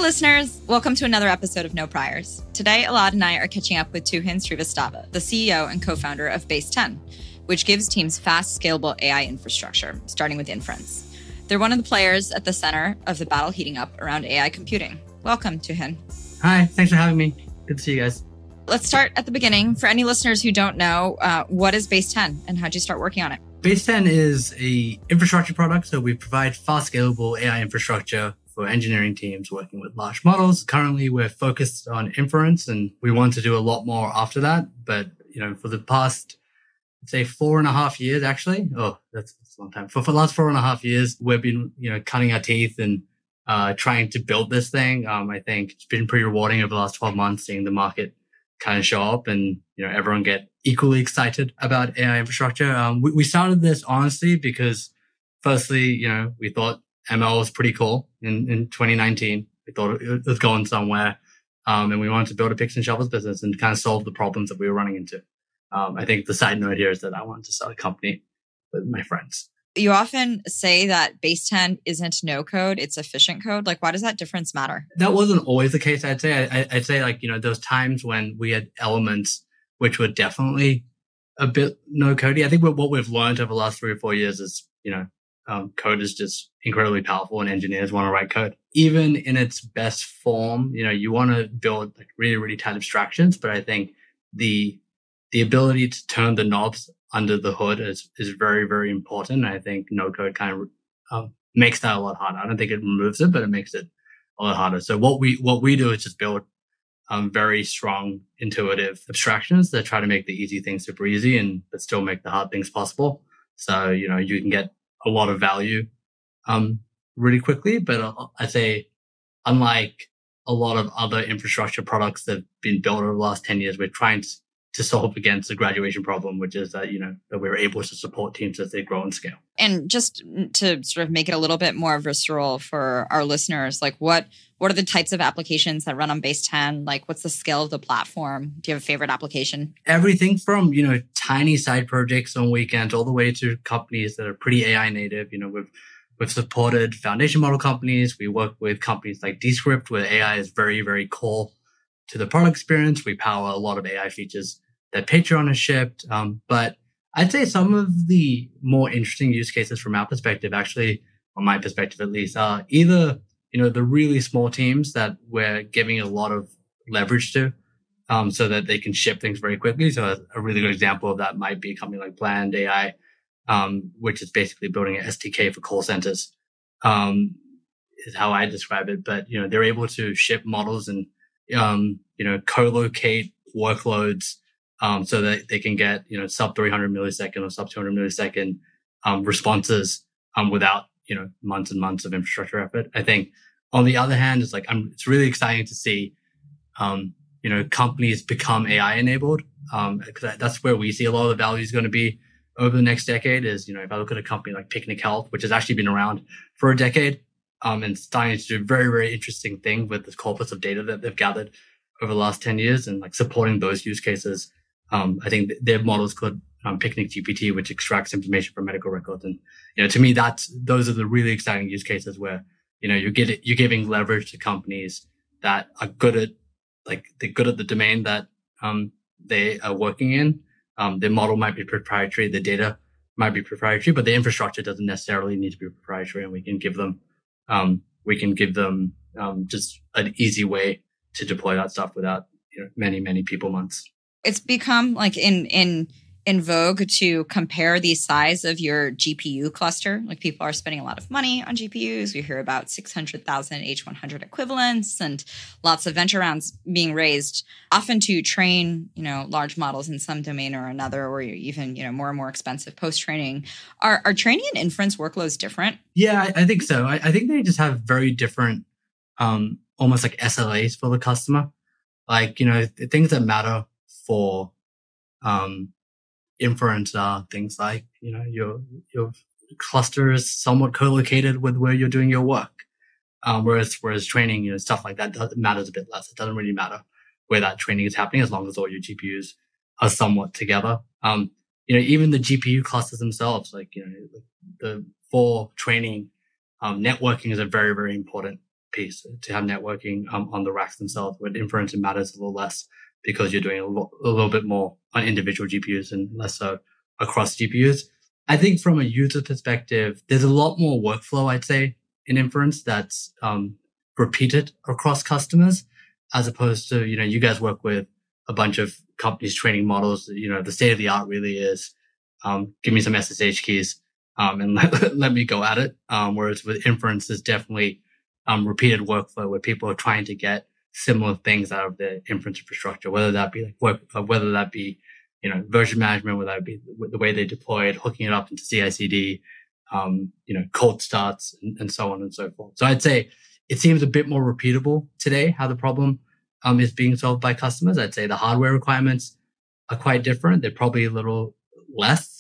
listeners, welcome to another episode of No Priors. Today, Elad and I are catching up with Tuhin Srivastava, the CEO and co-founder of Base10, which gives teams fast, scalable AI infrastructure, starting with inference. They're one of the players at the center of the battle heating up around AI computing. Welcome, Tuhin. Hi, thanks for having me. Good to see you guys. Let's start at the beginning. For any listeners who don't know, what is Base10 and how'd you start working on it? Base10 is a infrastructure product, so we provide fast, scalable AI infrastructure for engineering teams working with large models. Currently, we're focused on inference, and we want to do a lot more after that. But for the past, I'd say 4.5 years, actually. Oh, that's a long time. For the last 4.5 years, we've been cutting our teeth and trying to build this thing. I think it's been pretty rewarding over the last 12 months, seeing the market kind of show up and everyone get equally excited about AI infrastructure. We started this honestly because, firstly, we thought ML was pretty cool in 2019. We thought it was going somewhere. And we wanted to build a picks and shovels business and kind of solve the problems that we were running into. I think the side note here is that I wanted to start a company with my friends. You often say that Base10 isn't no code, it's efficient code. Why does that difference matter? That wasn't always the case, I'd say. I'd say those times when we had elements which were definitely a bit no codey. I think what we've learned over the last 3 or 4 years is, code is just incredibly powerful and engineers want to write code. Even in its best form, you want to build really, really tight abstractions. But I think the ability to turn the knobs under the hood is very, very important. And I think no code kind of makes that a lot harder. I don't think it removes it, but it makes it a lot harder. So what we do is just build very strong, intuitive abstractions that try to make the easy things super easy but still make the hard things possible. So, you can get a lot of value really quickly. But I'd say, unlike a lot of other infrastructure products that have been built over the last 10 years, we're trying to solve against the graduation problem, which is that, that we're able to support teams as they grow and scale. And just to sort of make it a little bit more visceral for our listeners, what are the types of applications that run on Base10? What's the scale of the platform? Do you have a favorite application? Everything from, tiny side projects on weekends all the way to companies that are pretty AI native. We've supported foundation model companies. We work with companies like Descript, where AI is very, very core to the product experience. We power a lot of AI features that Patreon has shipped. But I'd say some of the more interesting use cases from our perspective, actually, from my perspective at least, are either, the really small teams that we're giving a lot of leverage to, so that they can ship things very quickly. So a really good example of that might be a company like Bland AI, which is basically building an SDK for call centers, is how I describe it. But, they're able to ship models and, co-locate workloads, so that they can get, sub 300 millisecond or sub 200 millisecond, responses, without, months and months of infrastructure effort. I think on the other hand, it's really exciting to see, companies become AI enabled. Because that's where we see a lot of the value is going to be over the next decade is, if I look at a company like Picnic Health, which has actually been around for a decade, and starting to do a very, very interesting thing with the corpus of data that they've gathered over the last 10 years and supporting those use cases. I think their models called Picnic GPT, which extracts information from medical records. And, to me, those are the really exciting use cases where, you're giving leverage to companies that are good at, they're good at the domain that, they are working in. Their model might be proprietary, the data might be proprietary, but the infrastructure doesn't necessarily need to be proprietary, and we can give them just an easy way to deploy that stuff without many, many people months. It's become in vogue to compare the size of your GPU cluster. People are spending a lot of money on GPUs. We hear about 600,000 H100 equivalents and lots of venture rounds being raised, often to train, large models in some domain or another, or even, more and more expensive post-training. Are training and inference workloads different? Yeah, I think so. I think they just have very different, almost like SLAs for the customer. The things that matter for, inference are things like, your cluster is somewhat co-located with where you're doing your work. Whereas training, stuff like that matters a bit less. It doesn't really matter where that training is happening as long as all your GPUs are somewhat together. Even the GPU clusters themselves, for training, networking is a very, very important piece to have networking on the racks themselves. With inference, it matters a little less because you're doing a little bit more on individual GPUs and less so across GPUs. I think from a user perspective, there's a lot more workflow, I'd say, in inference that's repeated across customers, as opposed to, you guys work with a bunch of companies training models. The state of the art really is, give me some SSH keys, and let me go at it. Whereas with inference, there's definitely repeated workflow where people are trying to get similar things out of the inference infrastructure, whether that be version management, whether that be the way they deploy it, hooking it up into CI/CD, cold starts, and so on and so forth. So I'd say it seems a bit more repeatable today how the problem is being solved by customers. I'd say the hardware requirements are quite different. They're probably a little less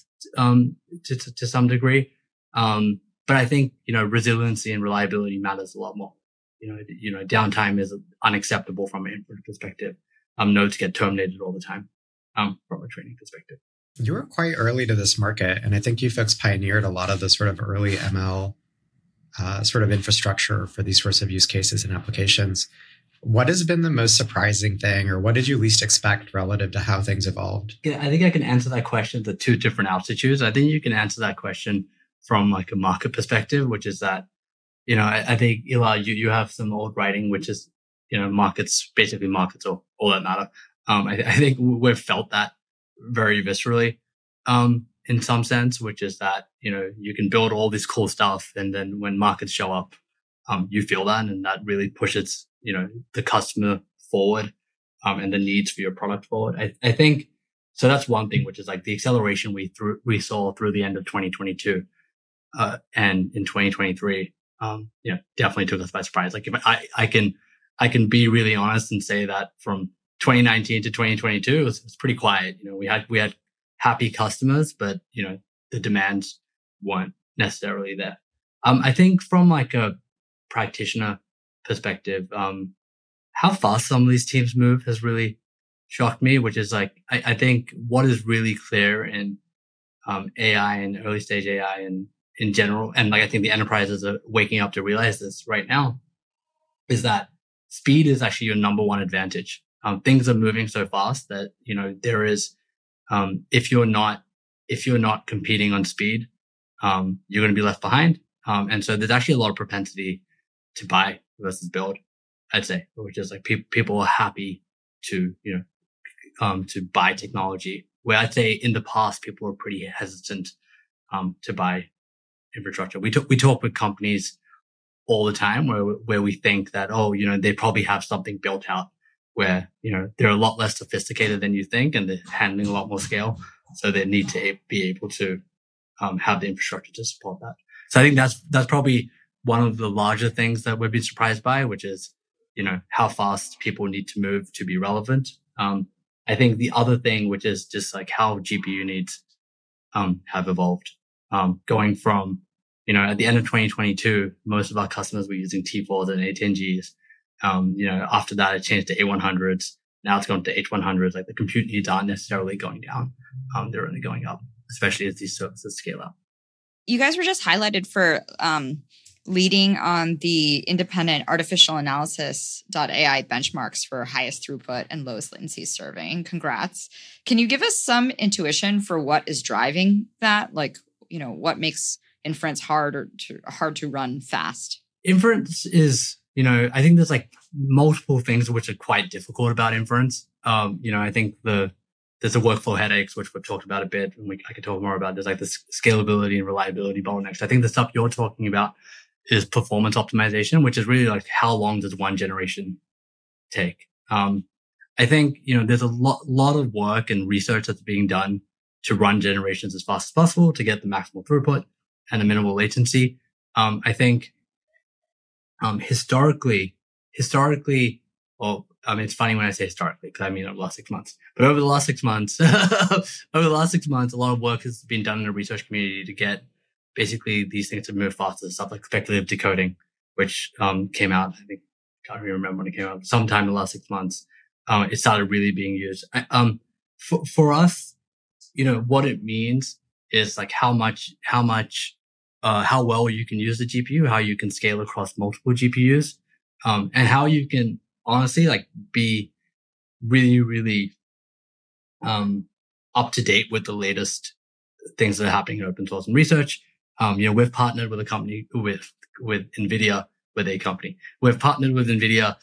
to some degree. But I think, resiliency and reliability matters a lot more. Downtime is unacceptable from an inference perspective. Nodes get terminated all the time from a training perspective. You were quite early to this market, and I think you folks pioneered a lot of the sort of early ML sort of infrastructure for these sorts of use cases and applications. What has been the most surprising thing, or what did you least expect relative to how things evolved? Yeah, I think I can answer that question to two different altitudes. I think you can answer that question from like a market perspective, which is that, I think, Eli, you have some old writing, which is, markets are all that matter. I think we've felt that very viscerally, in some sense, which is that, you can build all this cool stuff, and then when markets show up, you feel that, and that really pushes, the customer forward, and the needs for your product forward. I think, so that's one thing, which is like the acceleration we saw through the end of 2022, and in 2023, definitely took us by surprise. Like if I can be really honest and say that from 2019 to 2022, it was pretty quiet. We had happy customers, but, the demands weren't necessarily there. I think from like a practitioner perspective, how fast some of these teams move has really shocked me, which is like, I think what is really clear in, AI and early stage AI and in general, and like I think the enterprises are waking up to realize this right now, is that speed is actually your number one advantage. Things are moving so fast that, there is, if you're not competing on speed, you're going to be left behind. And so there's actually a lot of propensity to buy versus build, I'd say, which is like people are happy to, to buy technology, where I'd say in the past, people were pretty hesitant, to buy infrastructure. We talk with companies all the time where we think that, they probably have something built out where, they're a lot less sophisticated than you think, and they're handling a lot more scale. So they need to be able to, have the infrastructure to support that. So I think that's probably one of the larger things that we've been surprised by, which is, how fast people need to move to be relevant. I think the other thing, which is just like how GPU needs, have evolved, going from, at the end of 2022, most of our customers were using T4s and A10Gs. After that, it changed to A100s. Now it's gone to H100s. Like the compute needs aren't necessarily going down. They're only going up, especially as these services scale up. You guys were just highlighted for leading on the independent artificial analysis.ai benchmarks for highest throughput and lowest latency serving. Congrats. Can you give us some intuition for what is driving that? Like, what makes inference hard to run fast? Inference is, I think there's like multiple things which are quite difficult about inference. I think there's the workflow headaches, which we've talked about a bit, and I could talk more about. There's like the scalability and reliability bottlenecks. I think the stuff you're talking about is performance optimization, which is really like how long does one generation take? I think, there's a lot of work and research that's being done to run generations as fast as possible to get the maximal throughput and the minimal latency. I think, historically, well, it's funny when I say historically, because I mean over the last 6 months. But over the last 6 months, a lot of work has been done in the research community to get basically these things to move faster. Stuff like speculative decoding, which came out, I think, I can't even remember when it came out, sometime in the last 6 months. It started really being used. For us, what it means is like how well you can use the GPU, how you can scale across multiple GPUs. and how you can honestly like be really, really up to date with the latest things that are happening in open source and research. We've partnered with a company with NVIDIA, with a company. We've partnered with NVIDIA,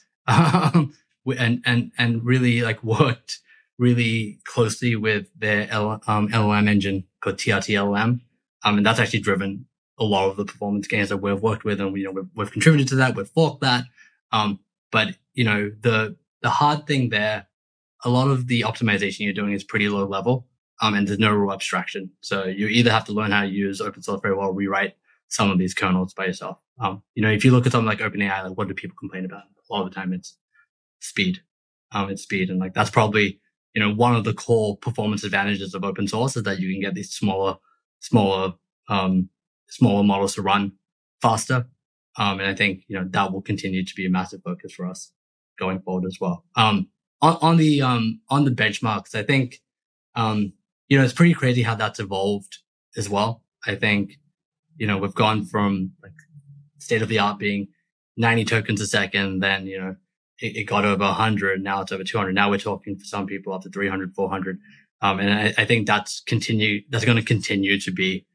and really like worked really closely with their LLM engine called TRT LLM. And that's actually driven a lot of the performance gains that we've worked with, and we've contributed to that. We've forked that. But the hard thing there, a lot of the optimization you're doing is pretty low level, and there's no real abstraction. So you either have to learn how to use open source very well, or rewrite some of these kernels by yourself. If you look at something like OpenAI, like what do people complain about? A lot of the time it's speed. It's speed. And like, that's probably, one of the core performance advantages of open source is that you can get these smaller models to run faster. And I think, that will continue to be a massive focus for us going forward as well. On the benchmarks, I think, it's pretty crazy how that's evolved as well. I think, we've gone from like state of the art being 90 tokens a second, then, it got over 100. Now it's over 200. Now we're talking for some people up to 300, 400. And I think that's going to continue to be,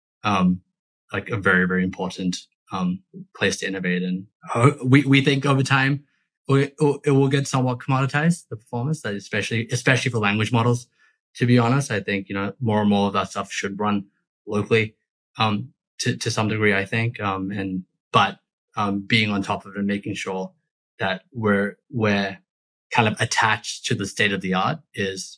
like a very, very important, place to innovate. And we think over time, it will get somewhat commoditized, the performance, that especially for language models. To be honest, I think, more and more of that stuff should run locally, to some degree, I think. But being on top of it and making sure that we're kind of attached to the state of the art is,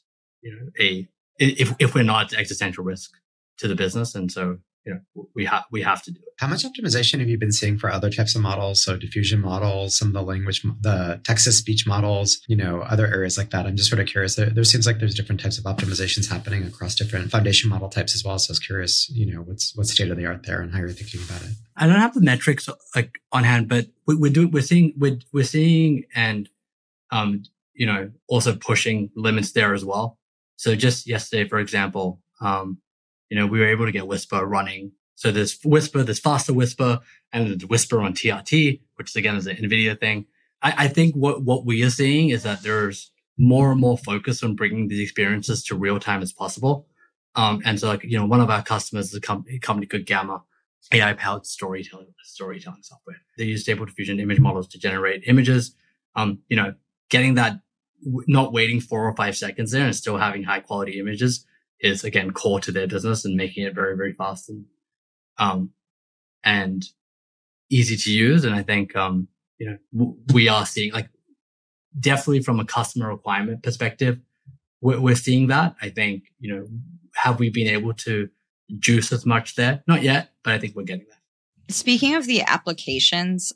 if we're not, it's existential risk to the business. And so, we have to do it. How much optimization have you been seeing for other types of models? So diffusion models, some of the text-to-speech models, other areas like that. I'm just sort of curious. There seems like there's different types of optimizations happening across different foundation model types as well. So I was curious, what's state of the art there and how you're thinking about it. I don't have the metrics like on hand, but we're seeing and, also pushing limits there as well. So just yesterday, for example, we were able to get Whisper running. So there's Whisper, there's faster Whisper, and there's Whisper on TRT, which again is an NVIDIA thing. I think what we are seeing is that there's more and more focus on bringing these experiences to real time as possible. And so like, one of our customers is a company called Gamma, AI powered storytelling software. They use Stable Diffusion image models to generate images. Getting that, not waiting 4 or 5 seconds there and still having high quality images is again core to their business, and making it very, very fast and easy to use. And I think, we are seeing, like, definitely from a customer requirement perspective, we're seeing that. I think, have we been able to juice as much there? Not yet, but I think we're getting there. Speaking of the applications,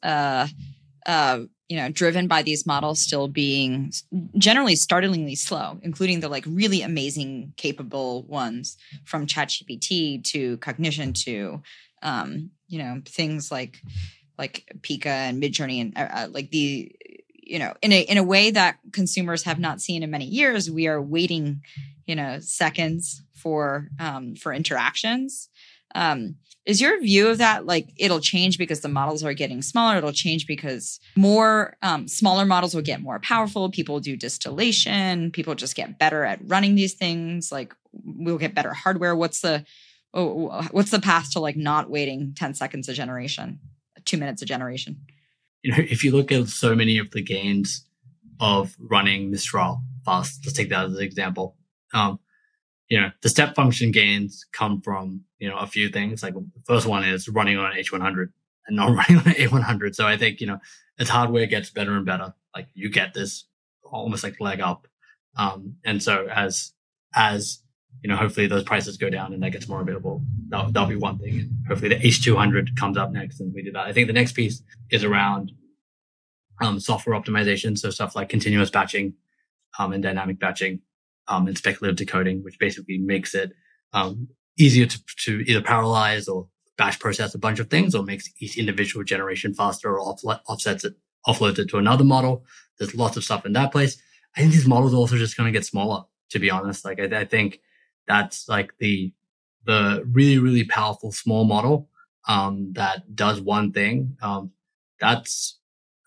driven by these models still being generally startlingly slow, including the like really amazing capable ones from ChatGPT to Cognition to, things like Pika and Midjourney and like the, in a way that consumers have not seen in many years. We are waiting, seconds for interactions. Is your view of that, like, it'll change because the models are getting smaller? It'll change because more smaller models will get more powerful. People do distillation. People just get better at running these things. Like, we'll get better hardware. What's the path to like not waiting 10 seconds a generation, 2 minutes a generation? If you look at so many of the gains of running Mistral fast, let's take that as an example. The step function gains come from, a few things. Like, the first one is running on an H100 and not running on an A100. So I think, as hardware gets better and better, like, you get this almost like leg up. And so as hopefully those prices go down and that gets more available, that'll be one thing. And hopefully the H200 comes up next and we do that. I think the next piece is around, software optimization. So stuff like continuous batching, and dynamic batching, and speculative decoding, which basically makes it easier to either parallelize or batch process a bunch of things, or makes each individual generation faster, or offloads it to another model. There's lots of stuff in that place. I think these models are also just going to get smaller, to be honest. Like, I think that's like the really, really powerful small model that does one thing. That's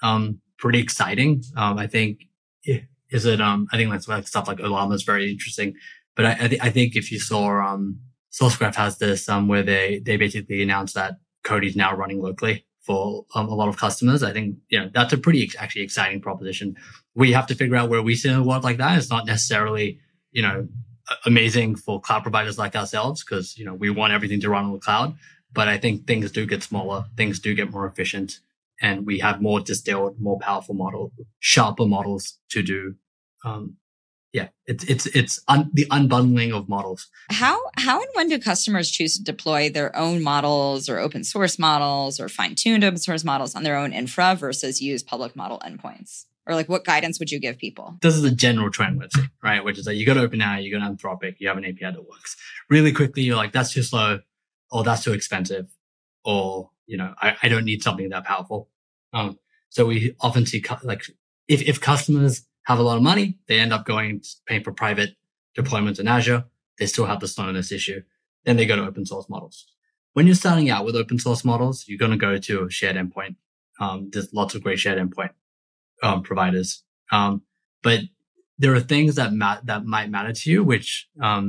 pretty exciting. I think I think that's like stuff like Ollama is very interesting. But I think if you saw Sourcegraph has this where they basically announced that Cody is now running locally for a lot of customers. I think that's a pretty actually exciting proposition. We have to figure out where we sit in a world like that. It's not necessarily amazing for cloud providers like ourselves because we want everything to run on the cloud. But I think things do get smaller, things do get more efficient, and we have more distilled, more powerful models, sharper models to do. It's the unbundling of models. How and when do customers choose to deploy their own models or open source models or fine-tuned open source models on their own infra versus use public model endpoints? Or like what guidance would you give people? This is a general trend, let's say, right? Which is like you go to OpenAI, you go to Anthropic, you have an API that works. Really quickly, you're like, that's too slow, or that's too expensive, or I don't need something that powerful. So we often see like if customers have a lot of money, they end up paying for private deployments in Azure. They still have the slowness issue. Then they go to open source models. When you're starting out with open source models, you're going to go to a shared endpoint. There's lots of great shared endpoint providers. But there are things that might matter to you, which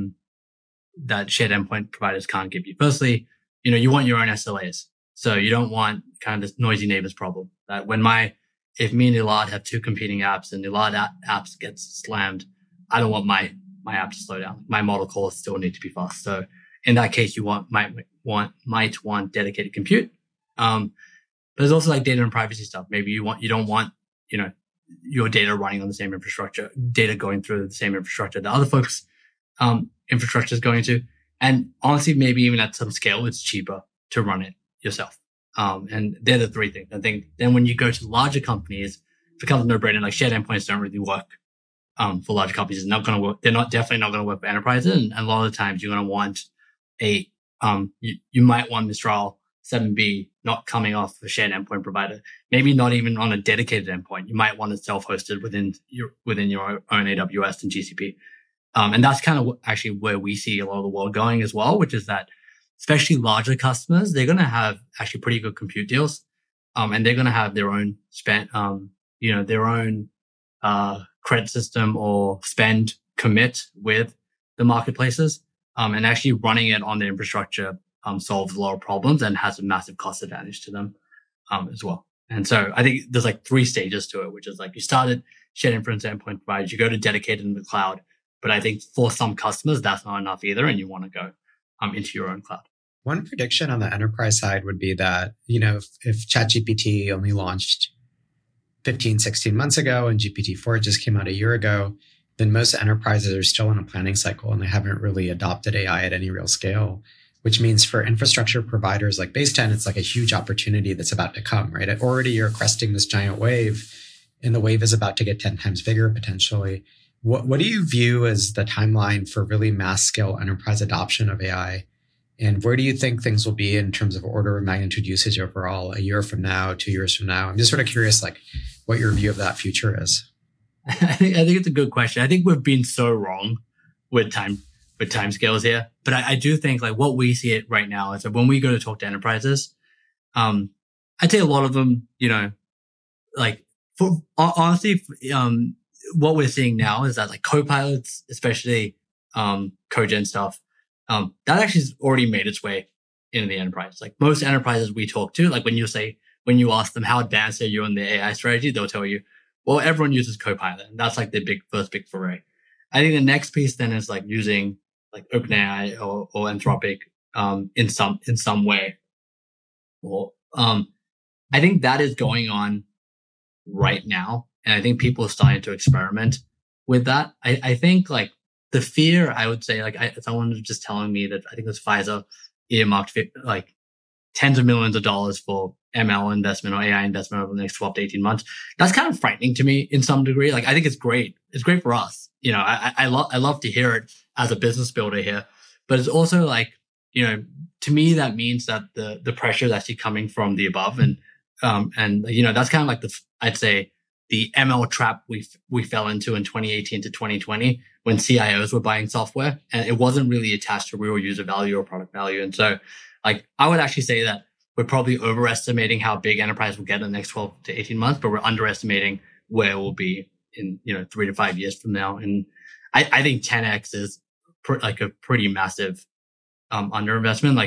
that shared endpoint providers can't give you. Firstly, you want your own SLAs. So you don't want kind of this noisy neighbors problem that if me and Elad have two competing apps and Elad apps gets slammed, I don't want my app to slow down. My model calls still need to be fast. So in that case, you might want dedicated compute. But there's also like data and privacy stuff. Maybe you don't want, your data running on the same infrastructure, data going through the same infrastructure that other folks' infrastructure is going to. And honestly, maybe even at some scale, it's cheaper to run it yourself. And they're the three things. I think then when you go to larger companies, it becomes a no-brainer. Like shared endpoints don't really work for larger companies. It's not going to work. They're definitely not going to work for enterprises. And a lot of the times you're going to want you might want Mistral 7B not coming off a shared endpoint provider. Maybe not even on a dedicated endpoint. You might want it self-hosted within your own AWS and GCP. And that's kind of actually where we see a lot of the world going as well, which is that especially larger customers, they're going to have actually pretty good compute deals. And they're going to have their own their own credit system or spend commit with the marketplaces. And actually running it on the infrastructure solves a lot of problems and has a massive cost advantage to them as well. And so I think there's like 3 stages to it, which is like you started shared inference endpoint providers, you go to dedicated in the cloud. But I think for some customers, that's not enough either. And you want to go into your own cloud. One prediction on the enterprise side would be that, if ChatGPT only launched 15, 16 months ago and GPT-4 just came out a year ago, then most enterprises are still in a planning cycle and they haven't really adopted AI at any real scale, which means for infrastructure providers like Base10, it's like a huge opportunity that's about to come, right? Already you're cresting this giant wave and the wave is about to get 10 times bigger potentially. What do you view as the timeline for really mass scale enterprise adoption of AI? And where do you think things will be in terms of order of magnitude usage overall, a year from now, 2 years from now? I'm just sort of curious, like what your view of that future is. I think it's a good question. I think we've been so wrong with time scales here, but I do think like what we see it right now is that when we go to talk to enterprises, I'd say a lot of them, honestly, what we're seeing now is that like copilots, especially cogen stuff, that actually has already made its way into the enterprise. Like most enterprises we talk to, like when you ask them how advanced are you in the AI strategy, they'll tell you, well, everyone uses Copilot. And that's like the first big foray. I think the next piece then is like using like OpenAI or Anthropic in some way. Or I think that is going on right now. And I think people are starting to experiment with that. I think like the fear, I would say, like someone was just telling me that I think it was Pfizer earmarked like tens of millions of dollars for ML investment or AI investment over the next 12 to 18 months. That's kind of frightening to me in some degree. Like I think it's great. It's great for us. I love to hear it as a business builder here, but it's also like, to me, that means that the pressure is actually coming from the above. And that's kind of like I'd say the ML trap we fell into in 2018 to 2020 when CIOs were buying software and it wasn't really attached to real user value or product value. And so like, I would actually say that we're probably overestimating how big enterprise will get in the next 12 to 18 months, but we're underestimating where it will be in, 3 to 5 years from now. And I think 10x is like a pretty massive underinvestment.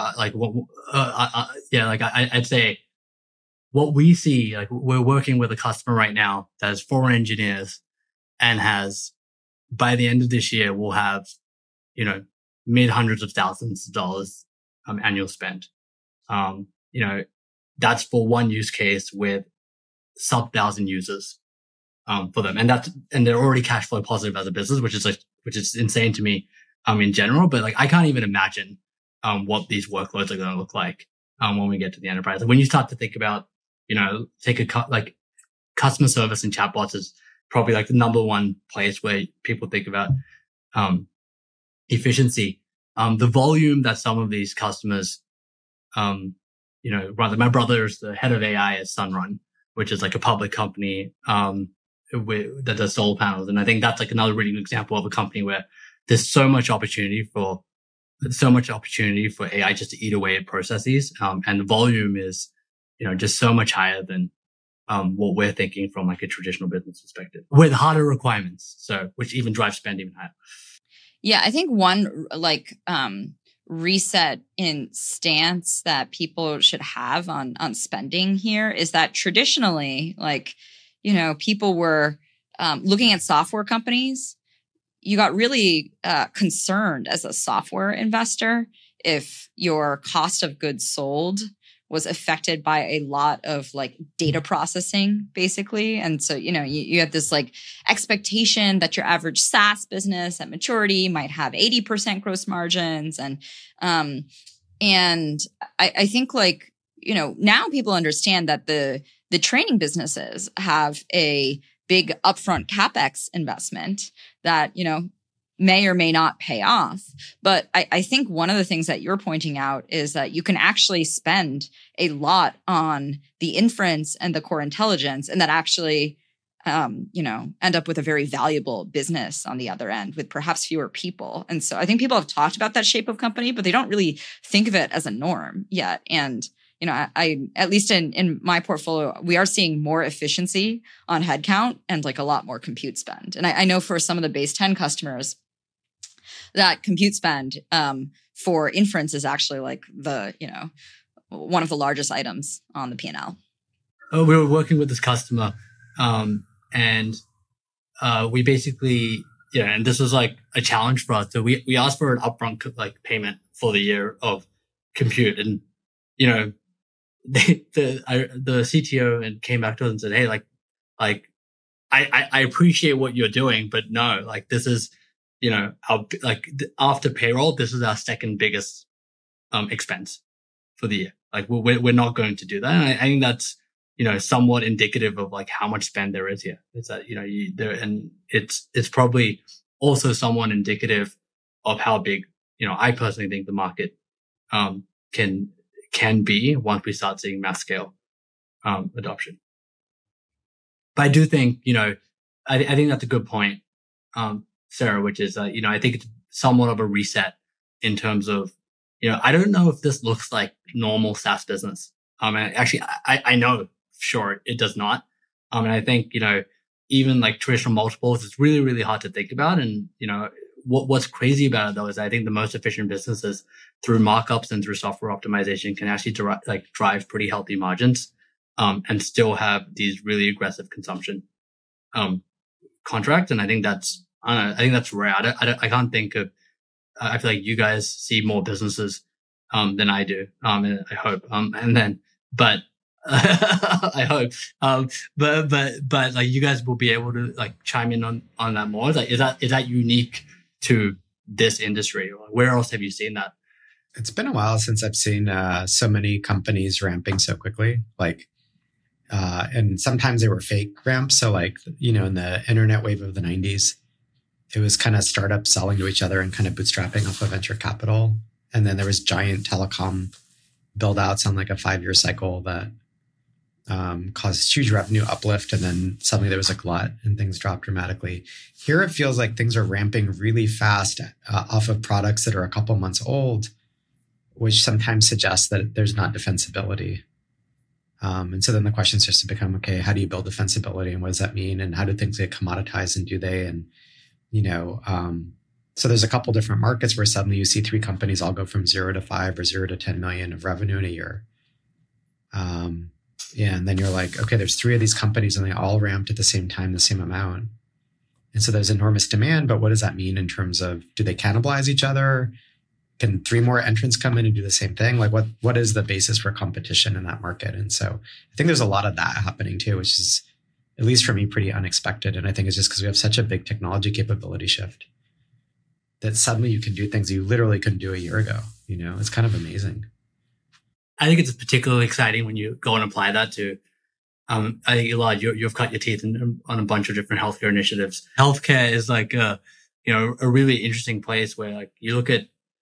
I'd say what we see, like we're working with a customer right now that has 4 engineers and has, by the end of this year, we'll have, mid hundreds of thousands of dollars annual spend. That's for one use case with sub 1,000 users for them, and they're already cash flow positive as a business, which is insane to me in general. But like I can't even imagine what these workloads are going to look like when we get to the enterprise. When you start to think about like customer service and chatbots is probably like the number one place where people think about efficiency. The volume that some of these customers, my brother is the head of AI at Sunrun, which is like a public company that does solar panels. And I think that's like another really good example of a company where there's so much opportunity for AI just to eat away at processes. And the volume is, just so much higher than what we're thinking from like a traditional business perspective with harder requirements. So, which even drives spend even higher. Yeah, I think one reset in stance that people should have on spending here is that traditionally, people were looking at software companies. You got really concerned as a software investor if your cost of goods sold was affected by a lot of like data processing, basically. And so, you have this like expectation that your average SaaS business at maturity might have 80% gross margins. And I think now people understand that the training businesses have a big upfront CapEx investment that, may or may not pay off. But I think one of the things that you're pointing out is that you can actually spend a lot on the inference and the core intelligence, and that actually, end up with a very valuable business on the other end with perhaps fewer people. And so I think people have talked about that shape of company, but they don't really think of it as a norm yet. And I at least in my portfolio, we are seeing more efficiency on headcount and like a lot more compute spend. And I know for some of the base 10 customers, that compute spend for inference is actually like one of the largest items on the P&L. We were working with this customer, and we basically, and this was like a challenge for us. So we asked for an upfront like payment for the year of compute, and the CTO and came back to us and said, "Hey, I appreciate what you're doing, but no, like this is." After payroll, this is our second biggest expense for the year. Like we're not going to do that. And I think that's somewhat indicative of like how much spend there is here. It's that and it's probably also somewhat indicative of how big I personally think the market can be once we start seeing mass scale adoption. But I do think I think that's a good point. Sarah, which is, I think it's somewhat of a reset in terms of, I don't know if this looks like normal SaaS business. Actually, I know, sure, it does not. And I think, even like traditional multiples, it's really, really hard to think about. And, what's crazy about it though, is I think the most efficient businesses through markups and through software optimization can actually drive pretty healthy margins, and still have these really aggressive consumption, contracts. And I think that's rare. I can't think of. I feel like you guys see more businesses than I do, and I hope. I hope. But like you guys will be able to like chime in on that more. Like, is that unique to this industry? Or where else have you seen that? It's been a while since I've seen so many companies ramping so quickly. And sometimes they were fake ramps. So in the internet wave of the 90s. It was kind of startups selling to each other and kind of bootstrapping off of venture capital. And then there was giant telecom build outs on like a 5-year cycle that caused huge revenue uplift. And then suddenly there was a glut and things dropped dramatically. Here it feels like things are ramping really fast off of products that are a couple months old, which sometimes suggests that there's not defensibility. And so then the question starts to become, okay, how do you build defensibility and what does that mean? And how do things get commoditized and do they? And, so there's a couple different markets where suddenly you see 3 companies all go from 0 to 5 or 0 to 10 million of revenue in a year. And then you're like, okay, there's 3 of these companies and they all ramped at the same time, the same amount. And so there's enormous demand, but what does that mean in terms of, do they cannibalize each other? Can 3 more entrants come in and do the same thing? Like what is the basis for competition in that market? And so I think there's a lot of that happening too, which is, at least for me, pretty unexpected. And I think it's just because we have such a big technology capability shift that suddenly you can do things you literally couldn't do a year ago. It's kind of amazing. I think it's particularly exciting when you go and apply that to, I think, Elad, you've cut your teeth on a bunch of different healthcare initiatives. Healthcare is like a really interesting place where like you look at,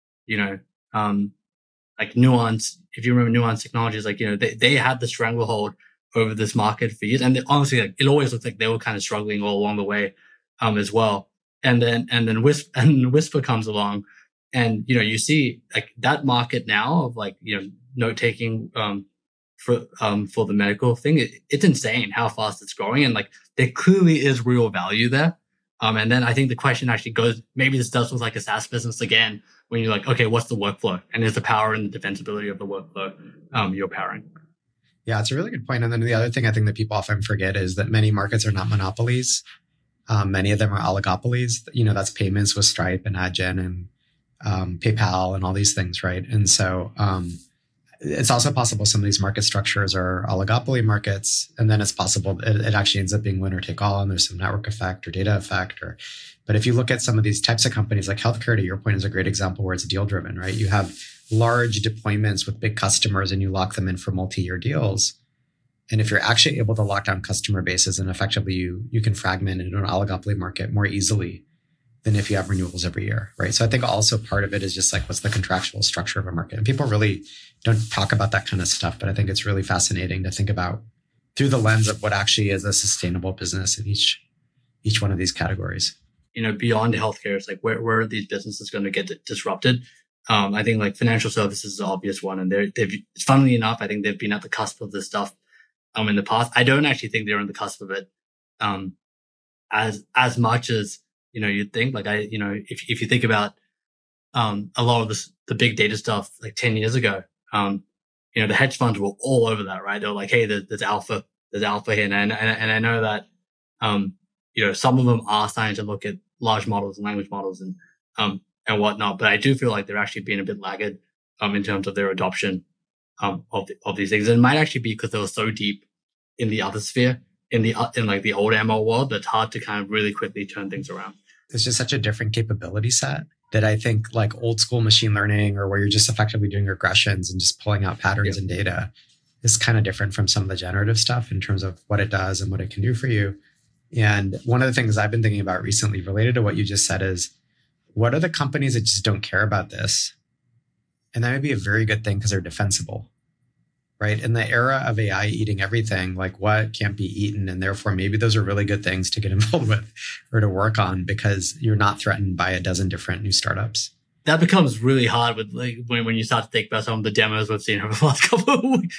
like Nuance, if you remember Nuance Technologies, like, they had the stranglehold over this market for years. And honestly, like, it always looked like they were kind of struggling all along the way, as well. And then Whisper comes along and, you see like that market now of like, note taking, for the medical thing. It's insane how fast it's growing. And like, there clearly is real value there. And then I think the question actually goes, maybe this does look like a SaaS business again, when you're like, okay, what's the workflow? And is the power and the defensibility of the workflow you're powering? Yeah, it's a really good point. And then the other thing I think that people often forget is that many markets are not monopolies. Many of them are oligopolies. That's payments with Stripe and Adyen and PayPal and all these things, right? And so it's also possible some of these market structures are oligopoly markets, and then it's possible it actually ends up being winner take all, and there's some network effect or data effect. But if you look at some of these types of companies, like healthcare, to your point, is a great example where it's deal driven, right? You have large deployments with big customers, and you lock them in for multi-year deals. And if you're actually able to lock down customer bases, and effectively you can fragment into an oligopoly market more easily than if you have renewals every year, right? So I think also part of it is just like, what's the contractual structure of a market? And people really don't talk about that kind of stuff, but I think it's really fascinating to think about through the lens of what actually is a sustainable business in each one of these categories. Beyond healthcare, it's like where are these businesses going to get disrupted? I think like financial services is the obvious one, and they've funnily enough, I think they've been at the cusp of this stuff in the past. I don't actually think they're on the cusp of it as much as you'd think. Like if you think about a lot of the big data stuff like 10 years ago, the hedge funds were all over that, right? They're like, hey, there's alpha here, and I know that some of them are starting to look at large models and language models and whatnot, but I do feel like they're actually being a bit laggard in terms of their adoption of these things. And it might actually be because they were so deep in the other sphere, in like the old ML world, that's hard to kind of really quickly turn things around. It's just such a different capability set that I think like old school machine learning, or where you're just effectively doing regressions and just pulling out patterns and data, is kind of different from some of the generative stuff in terms of what it does and what it can do for you. And one of the things I've been thinking about recently related to what you just said is, what are the companies that just don't care about this? And that may be a very good thing because they're defensible, right? In the era of AI eating everything, like what can't be eaten? And therefore, maybe those are really good things to get involved with or to work on because you're not threatened by a dozen different new startups. That becomes really hard with like when you start to think about some of the demos we've seen over the last couple of weeks.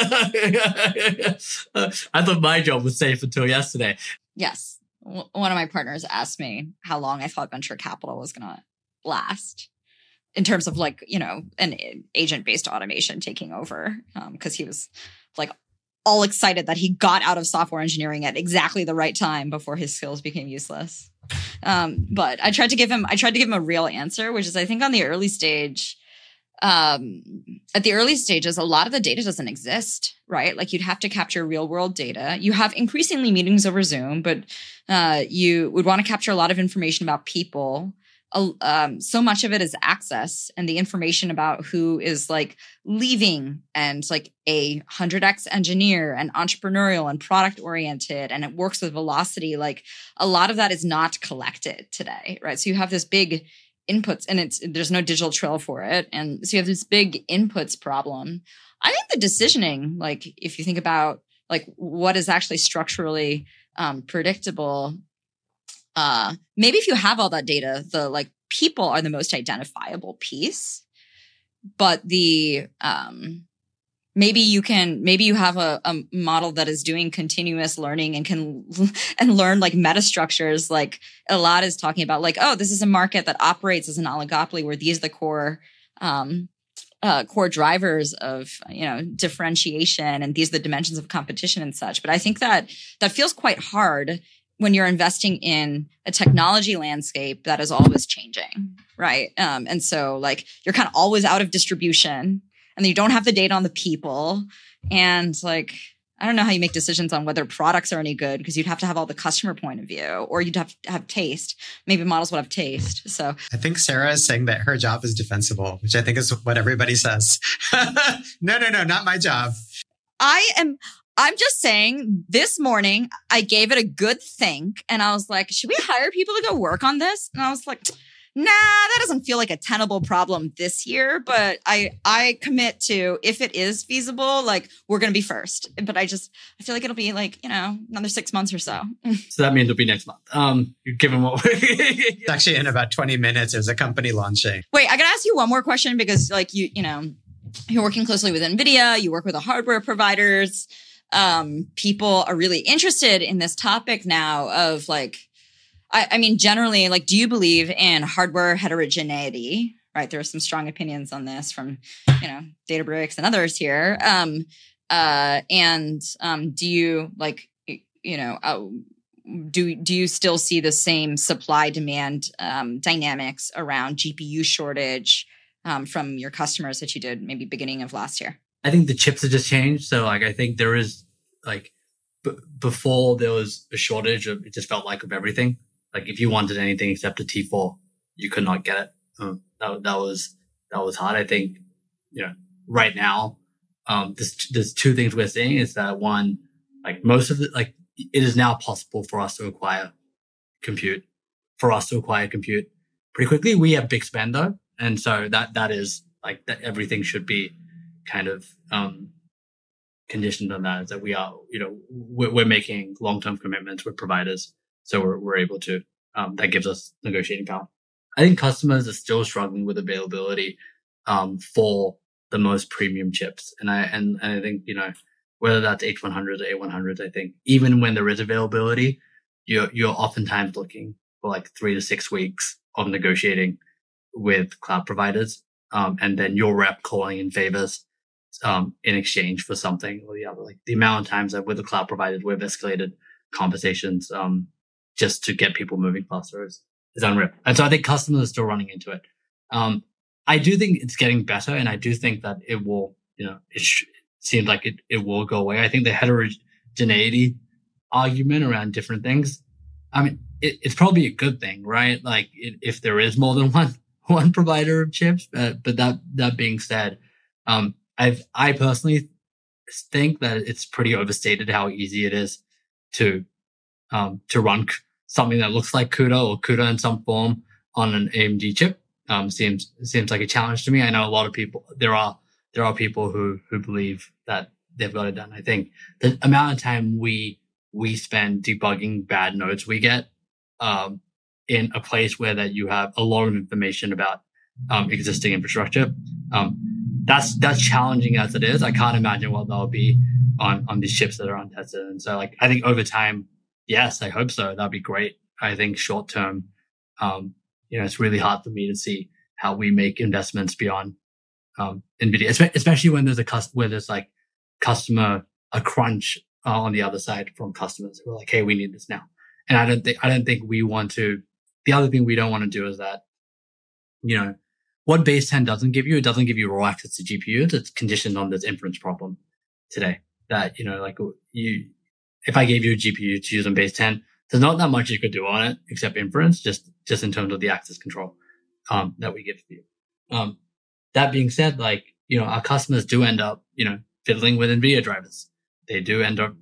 I thought my job was safe until yesterday. Yes. One of my partners asked me how long I thought venture capital was going to last in terms of like, an agent-based automation taking over. Because he was like all excited that he got out of software engineering at exactly the right time before his skills became useless. But I tried to give him a real answer, which is I think on the early stage, at the early stages, a lot of the data doesn't exist, right? Like you'd have to capture real world data. You have increasingly meetings over Zoom, but you would want to capture a lot of information about people. So much of it is access and the information about who is like leaving and like a 100x engineer and entrepreneurial and product oriented, and it works with velocity. Like a lot of that is not collected today, right? So you have this big inputs and there's no digital trail for it. And so you have this big inputs problem. I think the decisioning, like if you think about like what is actually structurally predictable, maybe if you have all that data, the like people are the most identifiable piece. but the maybe you have a model that is doing continuous learning and can learn like metastructures. Like Elad is talking about, like, oh, this is a market that operates as an oligopoly where these are the core drivers of, differentiation, and these are the dimensions of competition and such. But I think that feels quite hard when you're investing in a technology landscape that is always changing, right? And so like you're kind of always out of distribution, and then you don't have the data on the people, and like I don't know how you make decisions on whether products are any good, because you'd have to have all the customer point of view, or you'd have to have taste. Maybe models would have taste. So I think Sarah is saying that her job is defensible, which I think is what everybody says. No, not my job. I'm just saying, this morning I gave it a good think, and I was like, should we hire people to go work on this? And I was like, nah, that doesn't feel like a tenable problem this year, but I commit to, if it is feasible, like we're going to be first. But I feel like it'll be like, another 6 months or so. So that means it'll be next month. Given what It's actually in about 20 minutes, there's a company launching. Wait, I got to ask you one more question, because like you're working closely with NVIDIA, you work with the hardware providers. People are really interested in this topic now of like, I mean, generally, like, do you believe in hardware heterogeneity? Right. There are some strong opinions on this from, Databricks and others here. Do you like, do you still see the same supply demand dynamics around GPU shortage from your customers that you did maybe beginning of last year? I think the chips have just changed. So like, I think there is like, before there was a shortage of, it just felt like of everything. Like if you wanted anything except a T4, you could not get it. That was hard. I think, right now, there's two things we're seeing is that one, like most of it is now possible for us to acquire compute pretty quickly. We have big spend though. And so that is like that everything should be kind of, conditioned on that, is that we are, we're making long-term commitments with providers. So we're able to, that gives us negotiating power. I think customers are still struggling with availability, for the most premium chips. And I think, whether that's H100s or A100s, I think even when there is availability, you're oftentimes looking for like 3 to 6 weeks of negotiating with cloud providers. And then your rep calling in favors, in exchange for something or the other. Like the amount of times that with the cloud providers, we've escalated conversations, just to get people moving faster is unreal. And so I think customers are still running into it. I do think it's getting better, and I do think that it will, it seems like it will go away. I think the heterogeneity argument around different things, I mean, it's probably a good thing, right? Like if there is more than one provider of chips, but that being said, I personally think that it's pretty overstated how easy it is to run something that looks like CUDA or CUDA in some form on an AMD chip. Seems like a challenge to me. I know a lot of people, there are people who believe that they've got it done. I think the amount of time we spend debugging bad nodes we get, in a place where that you have a lot of information about, existing infrastructure, that's challenging as it is. I can't imagine what that'll be on these chips that are untested. And so like, I think over time, yes, I hope so. That'd be great. I think short term, it's really hard for me to see how we make investments beyond, NVIDIA, especially when there's like a crunch on the other side from customers who are like, hey, we need this now. And I don't think we want to, the other thing we don't want to do is that, what base 10 doesn't give you, it doesn't give you raw access to GPUs. It's conditioned on this inference problem today that, if I gave you a GPU to use on base 10, there's not that much you could do on it except inference, just in terms of the access control, that we give to you. That being said, our customers do end up, fiddling with NVIDIA drivers. They do end up,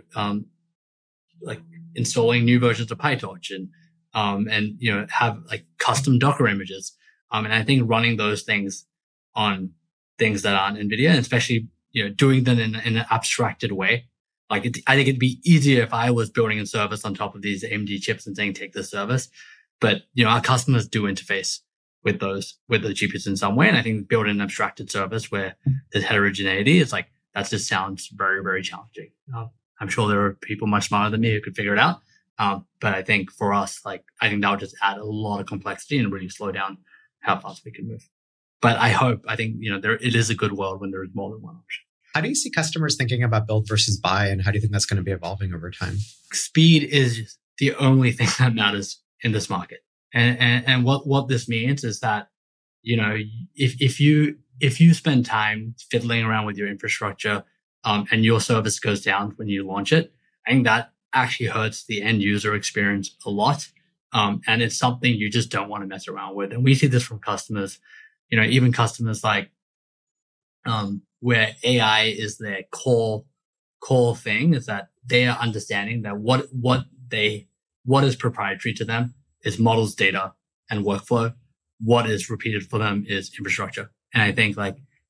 installing new versions of PyTorch and have like custom Docker images. And I think running those things on things that aren't NVIDIA, and especially, doing them in an abstracted way. I think it'd be easier if I was building a service on top of these AMD chips and saying, take this service. But, our customers do interface with those GPUs in some way. And I think building an abstracted service where there's heterogeneity is like, that just sounds very, very challenging. I'm sure there are people much smarter than me who could figure it out. But I think for us, like, I think that would just add a lot of complexity and really slow down how fast we can move. But I think, it is a good world when there is more than one option. How do you see customers thinking about build versus buy, and how do you think that's going to be evolving over time? Speed is the only thing that matters in this market. And what this means is that, if you spend time fiddling around with your infrastructure, and your service goes down when you launch it, I think that actually hurts the end user experience a lot. And it's something you just don't want to mess around with. And we see this from customers, even customers like, where AI is their core thing, is that they are understanding that what is proprietary to them is models, data, and workflow. What is repeated for them is infrastructure. And I think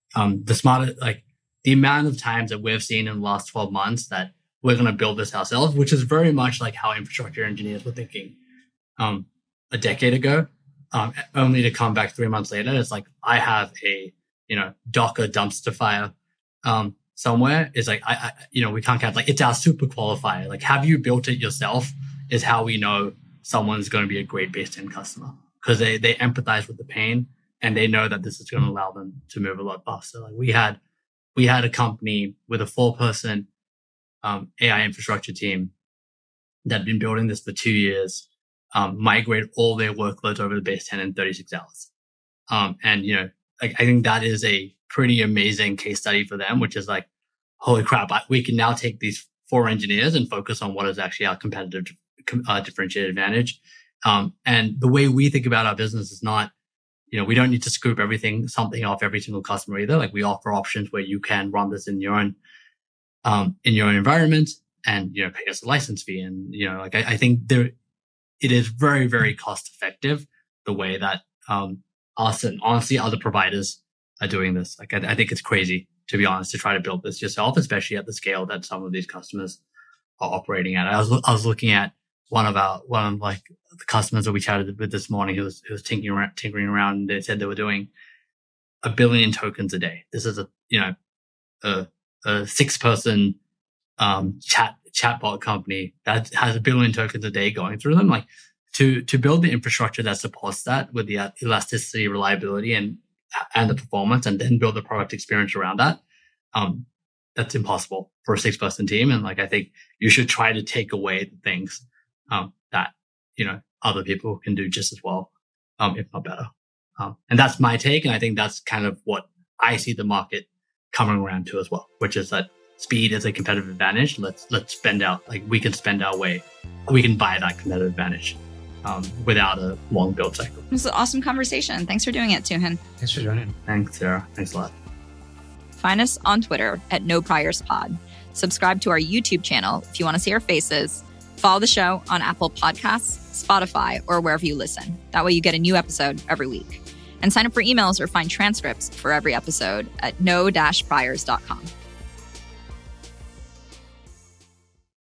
the amount of times that we've seen in the last 12 months that we're going to build this ourselves, which is very much like how infrastructure engineers were thinking a decade ago, only to come back 3 months later. It's like, I have a Docker dumpster fire somewhere. It's like, we can't have, like, it's our super qualifier. Like, have you built it yourself is how we know someone's going to be a great base 10 customer, because they empathize with the pain and they know that this is going to allow them to move a lot faster. Like, we had a company with a 4-person AI infrastructure team that had been building this for 2 years, migrate all their workloads over to base 10 in 36 hours. I think that is a pretty amazing case study for them, which is like, holy crap, we can now take these 4 engineers and focus on what is actually our competitive differentiated advantage. And the way we think about our business is not, we don't need to scoop something off every single customer either. Like, we offer options where you can run this in your own environment and, pay us a license fee. And, I think it is very, very cost effective the way that, us and honestly other providers are doing this. Like, I think it's crazy, to be honest, to try to build this yourself, especially at the scale that some of these customers are operating at. I was looking at one of the customers that we chatted with this morning, who was tinkering around, and they said they were doing 1 billion tokens a day. This is a 6-person chatbot company that has 1 billion tokens a day going through them. Like, to build the infrastructure that supports that with the elasticity, reliability, and the performance, and then build the product experience around that, that's impossible for a 6-person team. And I think you should try to take away the things that other people can do just as well, if not better. And that's my take, and I think that's kind of what I see the market coming around to as well, which is that speed is a competitive advantage. Let's spend out, we can spend our way, we can buy that competitive advantage without a long build cycle. It was an awesome conversation. Thanks for doing it, Tuhin. Thanks for joining. Thanks, Sarah. Thanks a lot. Find us on Twitter at NoPriorspod. Subscribe to our YouTube channel if you want to see our faces. Follow the show on Apple Podcasts, Spotify, or wherever you listen. That way you get a new episode every week. And sign up for emails or find transcripts for every episode at no-priors.com.